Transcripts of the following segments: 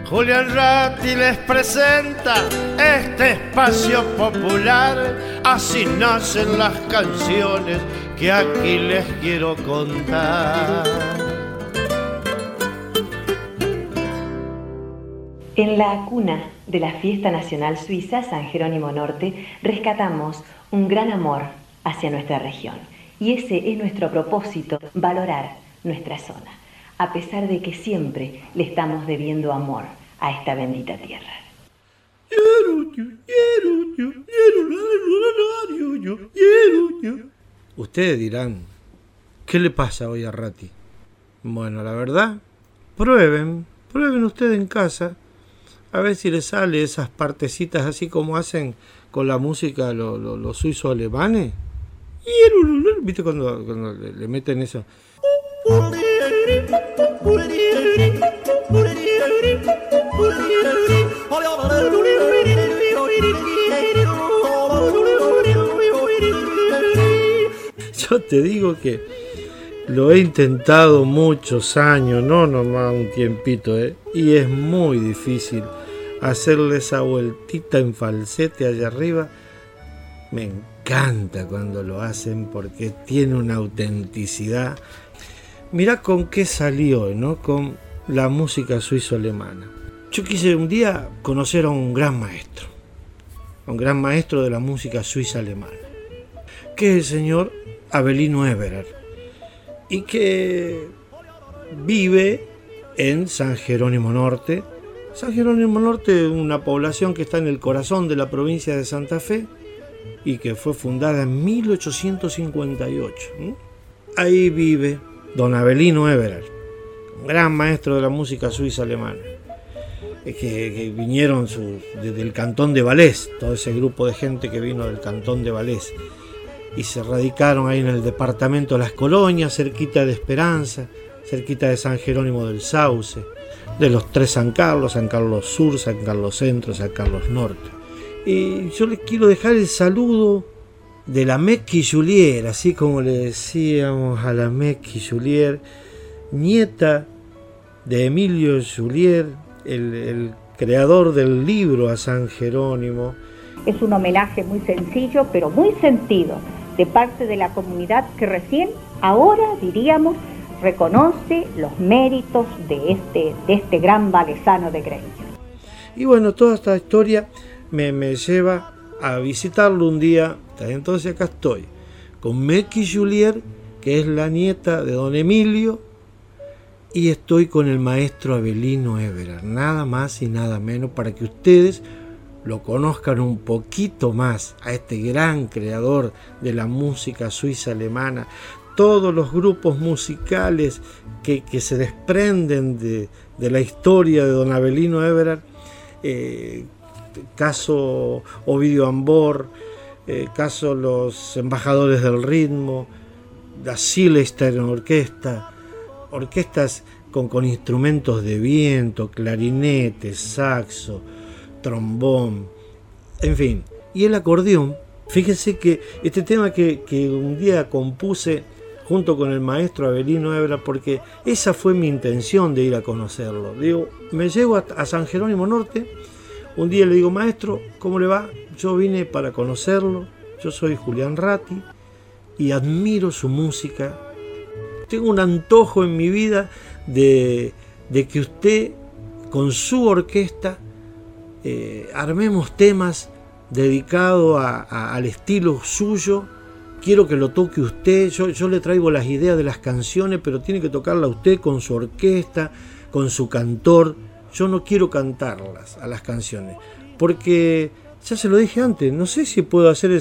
Julián Ratti les presenta este espacio popular. Así nacen las canciones que aquí les quiero contar. En la cuna de la Fiesta Nacional Suiza, San Jerónimo Norte, rescatamos un gran amor hacia nuestra región. Y ese es nuestro propósito, valorar nuestra zona, a pesar de que siempre le estamos debiendo amor a esta bendita tierra. Ustedes dirán, ¿qué le pasa hoy a Ratti? Bueno, la verdad, prueben ustedes en casa, a ver si les sale esas partecitas así como hacen con la música los suizos alemanes. ¿Viste cuando le meten eso? Yo te digo que lo he intentado muchos años, no nomás un tiempito, y es muy difícil hacerle esa vueltita en falsete allá arriba. Me encanta cuando lo hacen porque tiene una autenticidad. Mirá con qué salió, ¿no? Con la música suizo-alemana. Yo quise un día conocer a un gran maestro de la música suiza-alemana, que es el señor Avelino Everer, y que vive en San Jerónimo Norte. San Jerónimo Norte es una población que está en el corazón de la provincia de Santa Fe y que fue fundada en 1858. Ahí vive don Avelino Everer, un gran maestro de la música suiza alemana, que vinieron desde el cantón de Valais, todo ese grupo de gente que vino del cantón de Valais, y se radicaron ahí en el departamento de Las Colonias, cerquita de Esperanza, cerquita de San Jerónimo del Sauce, de los tres San Carlos Sur, San Carlos Centro, San Carlos Norte. Y yo les quiero dejar el saludo de la Mecqui Julier, así como le decíamos a la Mecqui Julier, nieta de Emilio Julier, el creador del libro a San Jerónimo. Es un homenaje muy sencillo, pero muy sentido, de parte de la comunidad que recién, ahora diríamos, reconoce los méritos de este gran valesano de Gremio. Y bueno, toda esta historia me lleva a visitarlo un día. Entonces acá estoy con Mecqui Julier, que es la nieta de don Emilio, y estoy con el maestro Avelino Everer, nada más y nada menos, para que ustedes lo conozcan un poquito más a este gran creador de la música suiza alemana. Todos los grupos musicales que se desprenden de la historia de don Avelino Everer, caso Ovidio Ambor, caso Los Embajadores del Ritmo, la Silester Orquesta, orquestas con instrumentos de viento, clarinete, saxo, trombón, en fin, y el acordeón. Fíjense que este tema que un día compuse junto con el maestro Avelino Everer, porque esa fue mi intención de ir a conocerlo. Digo, me llego a San Jerónimo Norte, un día le digo, maestro, ¿cómo le va? Yo vine para conocerlo, yo soy Julián Ratti y admiro su música. Tengo un antojo en mi vida de que usted, con su orquesta, armemos temas dedicados al estilo suyo. Quiero que lo toque usted. Yo le traigo las ideas de las canciones, pero tiene que tocarla usted con su orquesta, con su cantor. Yo no quiero cantarlas a las canciones, porque ya se lo dije antes, no sé si puedo hacer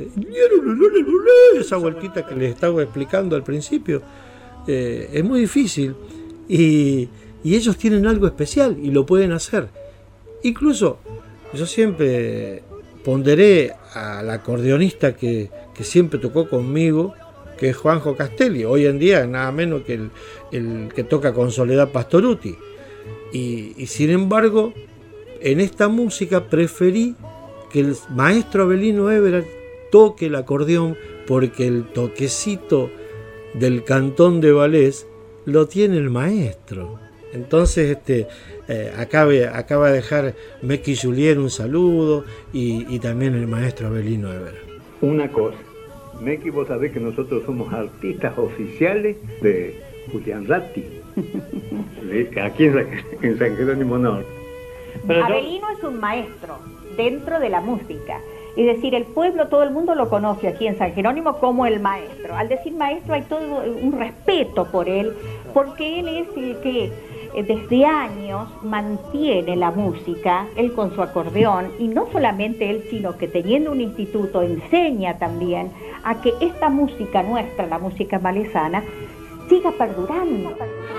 esa vueltita que les estaba explicando al principio. Es muy difícil y ellos tienen algo especial y lo pueden hacer. Incluso yo siempre ponderé al acordeonista que siempre tocó conmigo, que es Juanjo Castelli, hoy en día nada menos que el que toca con Soledad Pastorutti, y sin embargo en esta música preferí que el maestro Avelino Everer toque el acordeón, porque el toquecito del cantón de Valais lo tiene el maestro. Entonces, acaba de dejar Mecky Julier un saludo y también el maestro Abelino Évora. Una cosa, Mecky, vos sabés que nosotros somos artistas oficiales de Julián Ratti, aquí en San Jerónimo Norte. Abelino es un maestro dentro de la música. Es decir, el pueblo, todo el mundo lo conoce aquí en San Jerónimo como el maestro. Al decir maestro hay todo un respeto por él, porque él es el que desde años mantiene la música, él con su acordeón, y no solamente él, sino que teniendo un instituto enseña también a que esta música nuestra, la música malesana, siga perdurando.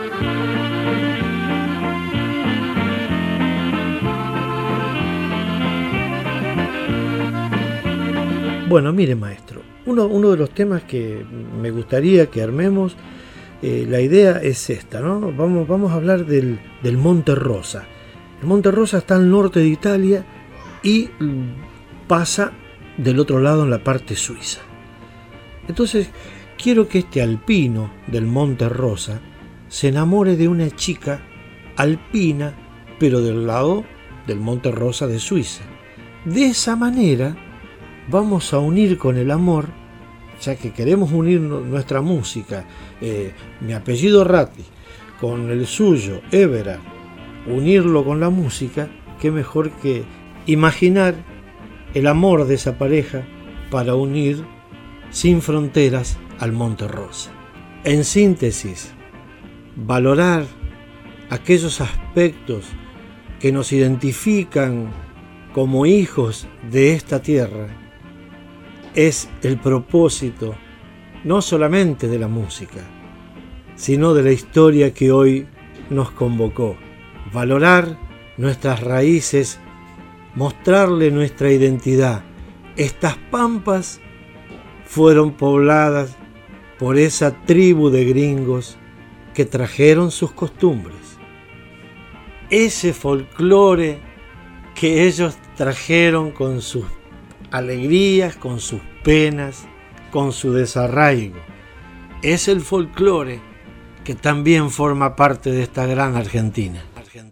Bueno, mire, maestro, uno de los temas que me gustaría que armemos, la idea es esta, ¿no? Vamos a hablar del Monte Rosa. El Monte Rosa está al norte de Italia y pasa del otro lado en la parte suiza. Entonces, quiero que este alpino del Monte Rosa se enamore de una chica alpina, pero del lado del Monte Rosa de Suiza. De esa manera vamos a unir con el amor, ya que queremos unir nuestra música, mi apellido Ratti con el suyo, Évora, unirlo con la música, qué mejor que imaginar el amor de esa pareja para unir sin fronteras al Monte Rosa. En síntesis, valorar aquellos aspectos que nos identifican como hijos de esta tierra es el propósito no solamente de la música, sino de la historia que hoy nos convocó. Valorar nuestras raíces, mostrarle nuestra identidad. Estas pampas fueron pobladas por esa tribu de gringos que trajeron sus costumbres. Ese folclore que ellos trajeron con sus alegrías, con sus penas, con su desarraigo. Es el folclore que también forma parte de esta gran Argentina.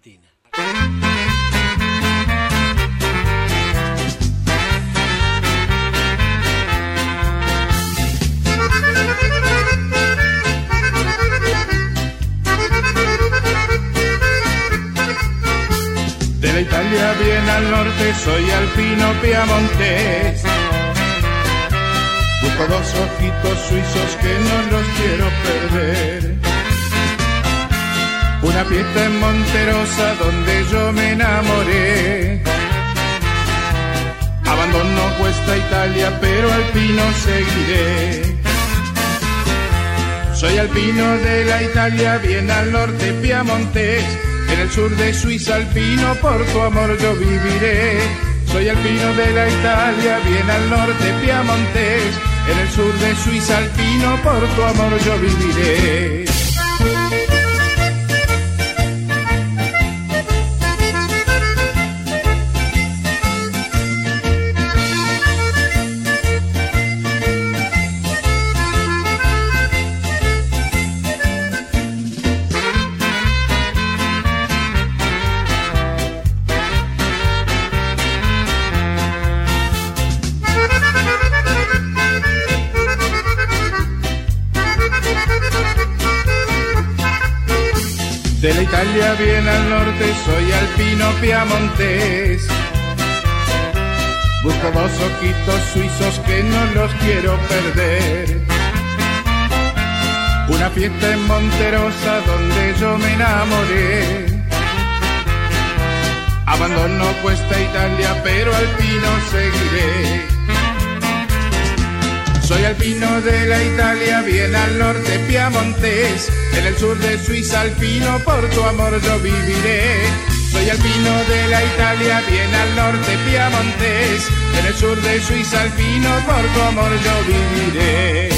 De la Italia bien al norte soy alpino piamontés. Busco dos ojitos suizos que no los quiero perder. Una fiesta en Monterosa donde yo me enamoré. Abandono vuestra Italia pero alpino seguiré. Soy alpino de la Italia bien al norte piamontés. En el sur de Suiza alpino, por tu amor yo viviré. Soy alpino de la Italia, bien al norte piamontés. En el sur de Suiza alpino, por tu amor yo viviré. De la Italia bien al norte soy alpino piamontés. Busco dos ojitos suizos que no los quiero perder. Una fiesta en Monterosa donde yo me enamoré. Abandono vuestra Italia pero alpino seguiré. Soy alpino de la Italia, bien al norte piamontés. En el sur de Suiza alpino, por tu amor yo viviré. Soy alpino de la Italia, bien al norte piamontés. En el sur de Suiza alpino, por tu amor yo viviré.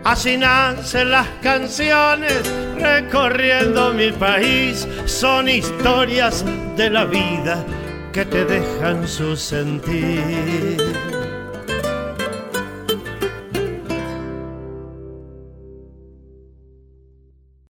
Así nacen las canciones recorriendo mi país. Son historias de la vida que te dejan su sentir.